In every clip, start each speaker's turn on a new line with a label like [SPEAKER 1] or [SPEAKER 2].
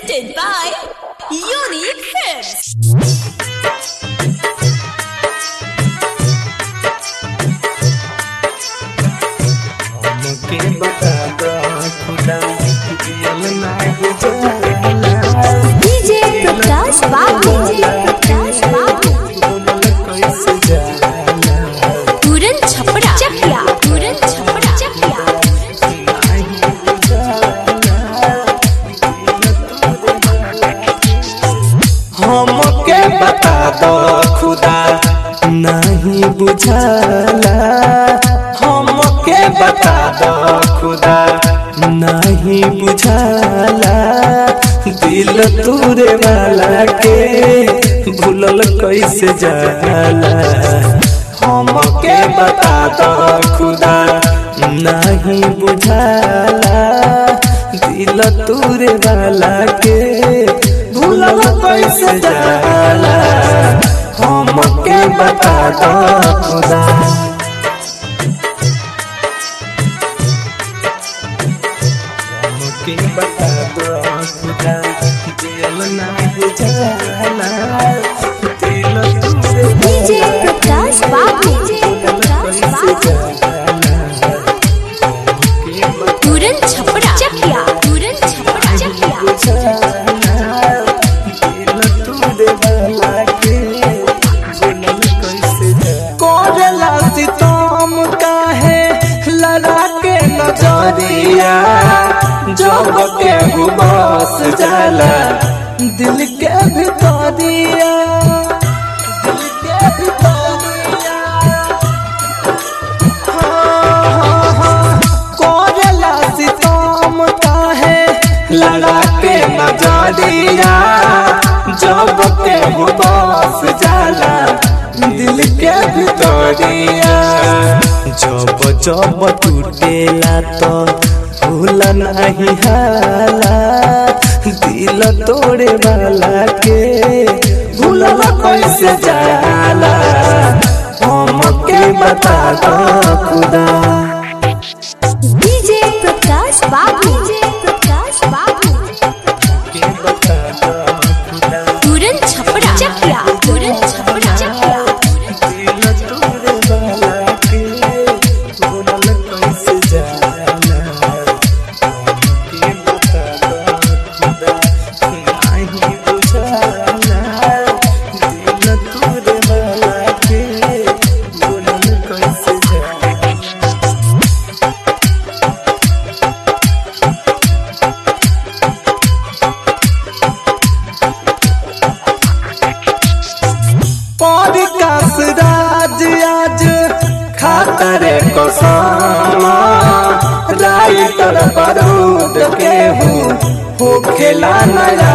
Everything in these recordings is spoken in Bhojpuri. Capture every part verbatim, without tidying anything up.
[SPEAKER 1] Presented by Unique Films.
[SPEAKER 2] के बता दो खुदा दिल ना
[SPEAKER 1] डीजे प्रकाश बाबू प्रकाश बाबू
[SPEAKER 2] कैसे जाना
[SPEAKER 1] पूरन छपरा चकिया पूरन छपरा चकिया
[SPEAKER 2] हम के बता दो खुदा नहीं बुझाला हम के बता दो खुदा नहीं बुझाला दिल तोरे वाला के भूलल कैसे जाला हम के बता दो खुदा नहीं बुझाला दिल तोरे वाला के भूलल कैसे जाला हम के बता दो खुदा के बता दो खुदा दिल ना बुझाला दिल तुझे
[SPEAKER 1] डीजे प्रकाश बाबू प्रकाश बाबू पूरन छपरा चकिया पूरन छपरा चकिया
[SPEAKER 2] दिल तुझे वाला के भूलल कैसे कोरला सितम काहे लड़ा के नजरिया जब के बस जाला दिल के भितरिया दिल के भितरिया हाँ हाँ हाँ कोरला सितम काहे लड़ा के नजरिया जब के बस जाला दिल के भितरिया जब जब टूटेला तो भूल नहीं हाला दिल तोड़े वाला के भूलल कैसे जाला हम के बता दो खुदा
[SPEAKER 1] डीजे प्रकाश बाबू प्रकाश बाबू
[SPEAKER 2] के बता दो खुदा
[SPEAKER 1] पूरन छपरा चकिया पूरन छपरा चकिया
[SPEAKER 2] दिल तोड़े वाला के भूलल कैसे जाला राज आज खातरे को सामा राइटर बारूद के हूँ हो खेला नया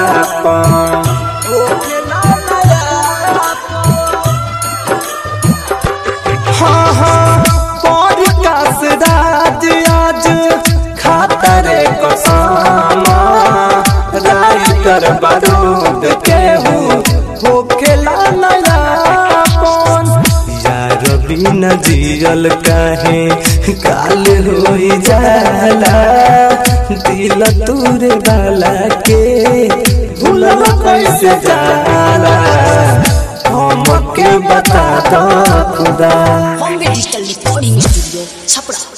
[SPEAKER 2] हो खेला नया हाँ हाँ पॉडकास्ट राज आज खातरे को सामा राइटर बारूद के हूँ हो खेला नया बिना जियल काहे काल होई जाला दिल तोरे वाला के भूलल कैसे जाला हम के बता दो खुदा
[SPEAKER 1] Bombay digital recording studio Chhapra.